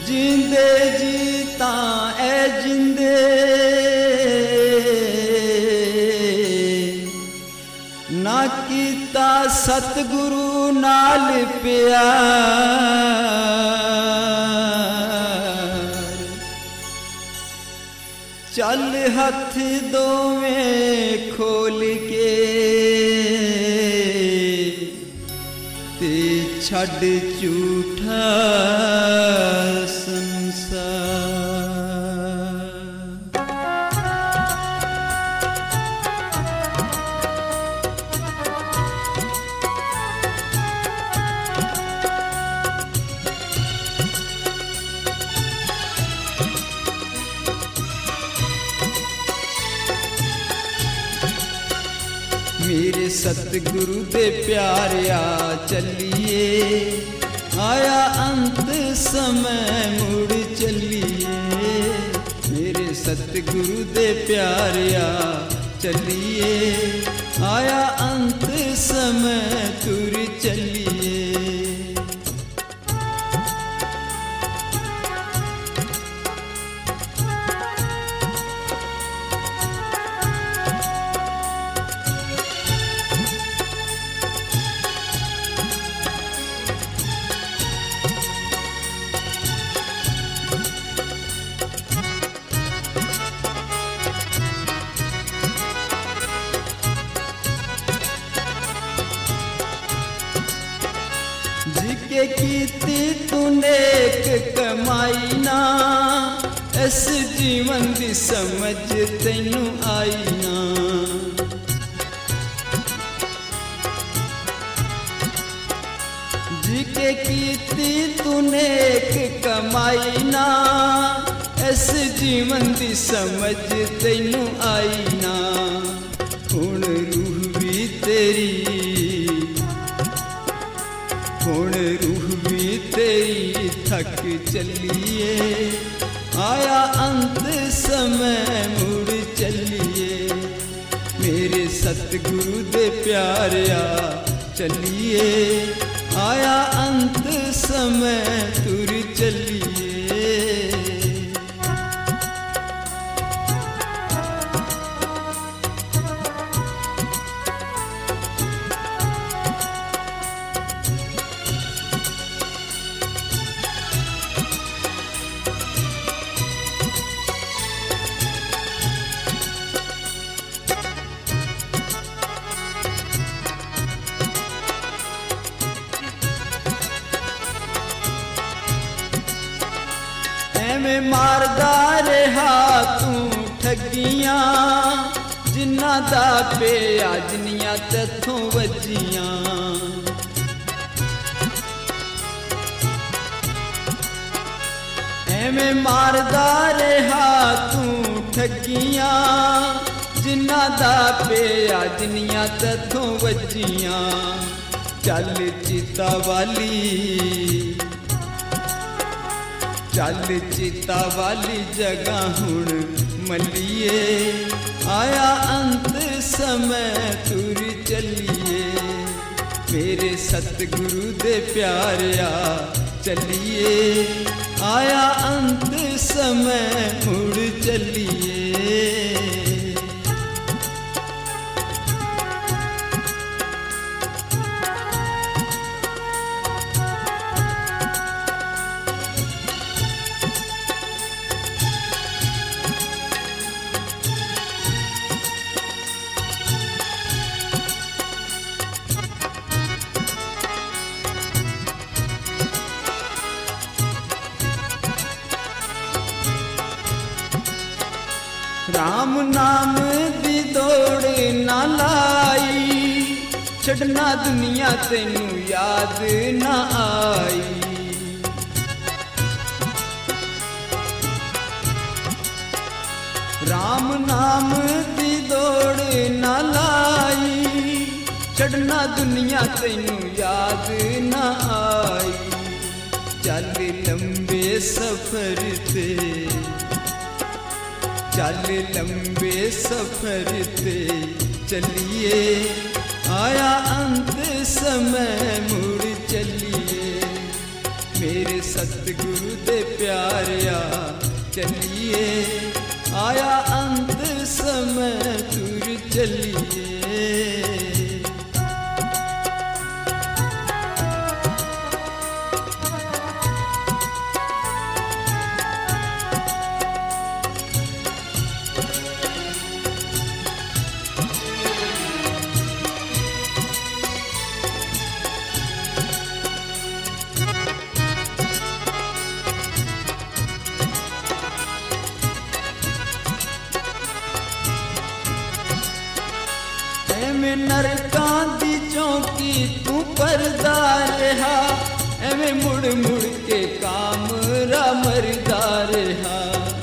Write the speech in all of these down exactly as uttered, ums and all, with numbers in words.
जिंदे जीता ए जिंदे ना कीता सतगुरु नाल प्यार चल हथ दोवें खोल के ते छड़ झूठा मेरे सतगुरु दे प्यारिया चलिए आया अंत समय मुड़ चलिए मेरे सतगुरु दे प्यारिया चलिए आया अंत समय तुर चलिए जिके कीती तूने एक कमाई ना इस जीवन दी समझ तैनू आई ना जिके कीती तूने एक कमाई ना इस जीवन दी समझ तैनू आई ना हुण रूह भी तेरी हुण रूह भी तेरी थक चलिए आया अंत समय मुड़ चलिए मेरे सतगुरु दे प्यारिया चलिए आया अंत समय तुर चलिए में मारदा रहा तू ठगियां जिन्ना दा पे अजनियां तथों वजियां एवें मारदा रहा तू ठगियां जिन्ना दा पे अजनियां तथों वजियां चल चिता वाली चल चिता वाली जगह हुण मलिए आया अंत समय तुर चलिए मेरे सतगुरु दे प्यारिया चलिए आया अंत समय मुड़ चलिए राम नाम दी दौड़ ना लाई छड़ना दुनिया तेनू याद ना आई राम नाम दी दौड़ ना लाई छड़ना दुनिया तेनू याद ना आई चल लंबे सफर ते चल लंबे सफर ते चलिए आया अंत समय मुड़ चलिए मेरे सतगुरु दे प्यारिया चलिए, आया अंत समय तुर चलिए। एवें नरकां दी चौकी तू परदा रहा, एवें मुड़ मुड़ के कामरा मरदा रहा।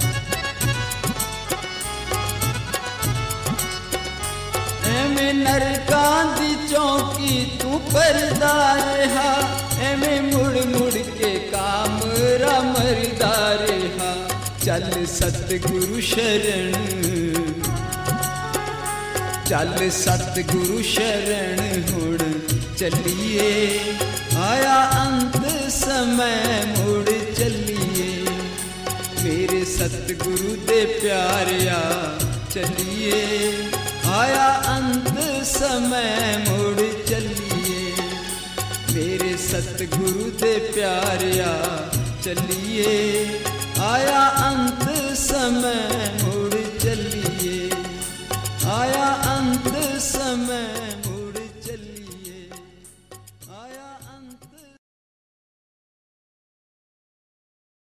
एवें नरकां दी चौकी तू परदा रहा, एवें मुड़ मुड़ के कामरा मरदा रहा। चल सतगुरु शरण, चल सतगुरु शरण हुण चलिए, आया अंत समय मुड़ चलिए। मेरे सतगुरु दे प्यारिया चलिए, आया अंत समय मुड़ चलिए। मेरे सतगुरु दे प्यारिया चलिए, आया अंत समय मुड़